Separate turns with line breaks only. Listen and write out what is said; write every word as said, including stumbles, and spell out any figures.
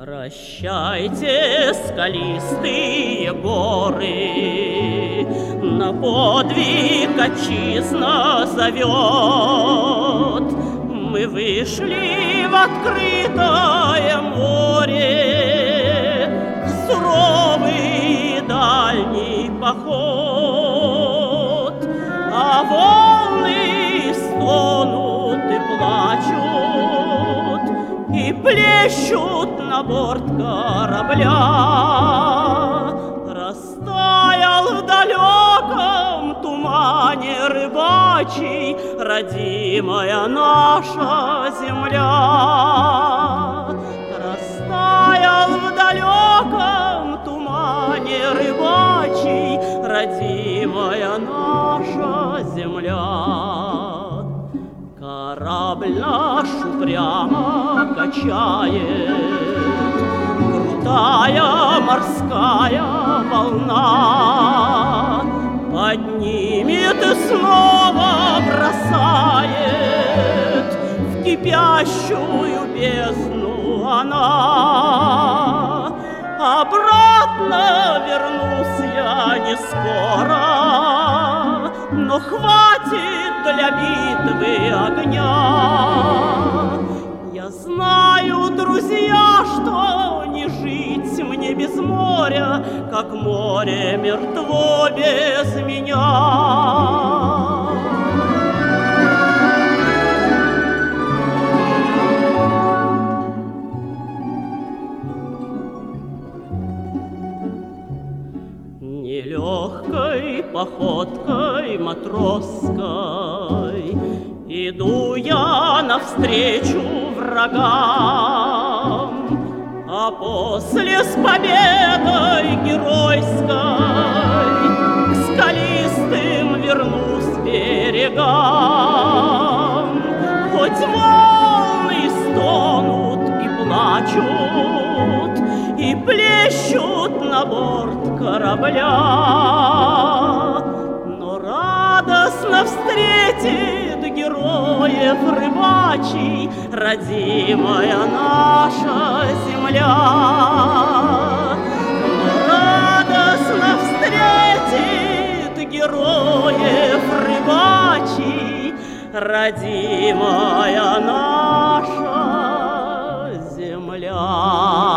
Прощайте, скалистые горы, на подвиг отчизна зовет. Мы вышли в открытое море, в суровый дальний поход, а волны стонут и плачут, и плещут на борт корабля. Растаял в далеком тумане рыбачий родимая наша земля. Растаял в далеком тумане рыбачий родимая наша земля. Корабль наш упрямо качает крутая морская волна, поднимет и снова бросает в кипящую бездну она. Обратно вернусь я не скоро, но хватит для битвы огня. Я знаю, друзья, что не жить мне без моря, как море мертво без меня. Нелегкой походкой матросской иду я навстречу врагам, а после с победой геройской к скалистым вернусь берегам. Хоть волны стонут и плачут, и плещут на борт корабля, но радостно встретит героев рыбачий родимая наша земля. Но радостно встретит героев рыбачий родимая наша земля.